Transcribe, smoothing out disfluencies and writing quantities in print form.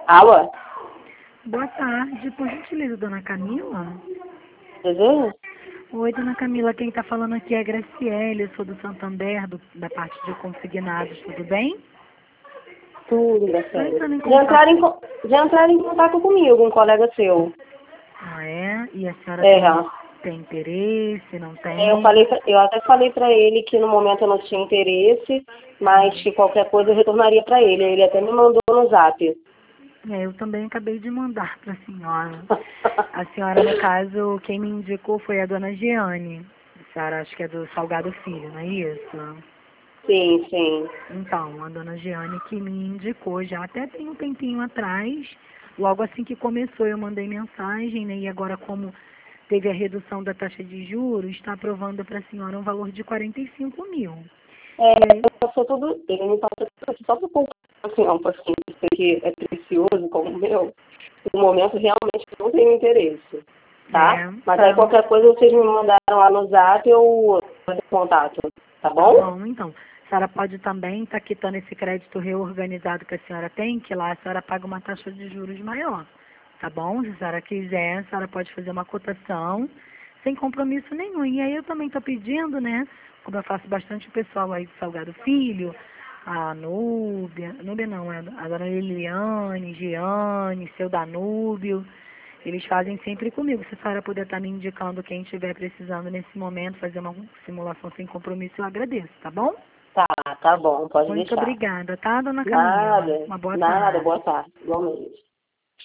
Alô? Boa tarde, por gentileza, dona Camila? Desejo? Oi, dona Camila, quem está falando aqui é a Graciele, eu sou do Santander, da parte de consignados, tudo bem? Tudo, Estou Graciela. entrando em Já contato. entraram já entraram em contato comigo, um colega seu. Ah, é? E a senhora É, tem interesse, não tem? eu até falei pra ele que no momento eu não tinha interesse, mas que qualquer coisa eu retornaria pra ele. Ele até me mandou no zap. É, eu também acabei de mandar para a senhora. A senhora, no caso, quem me indicou foi a dona Giane. A senhora acho que é do Salgado Filho, não é isso? Sim, sim. Então, a dona Giane que me indicou já até tem um tempinho atrás, logo assim que começou eu mandei mensagem, né? E agora como teve a redução da taxa de juros, está aprovando para a senhora um valor de 45 mil. É, E aí, passou tudo, ele me passou tudo só para pouco assim, um paciente que é precioso como o meu. No momento realmente não tenho interesse, tá? Mas aí tá, qualquer coisa vocês me mandaram lá no zap ou eu contato, tá tá bom? bom, então. A senhora pode também estar quitando esse crédito reorganizado que a senhora tem, que lá a senhora paga uma taxa de juros maior. Tá bom? Se a senhora quiser, a senhora pode fazer uma cotação sem compromisso nenhum. E aí eu também estou pedindo, né? Como eu faço bastante pessoal aí do Salgado Filho, a Núbia não, é a dona Liliane, Giane, seu Danúbio, eles fazem sempre comigo. Se a senhora puder estar me indicando quem estiver precisando nesse momento, fazer uma simulação sem compromisso, eu agradeço, tá bom? Tá, tá bom, pode Muito deixar. obrigada, tá, dona Camila? Nada, Uma boa nada, tarde. boa tarde, igualmente.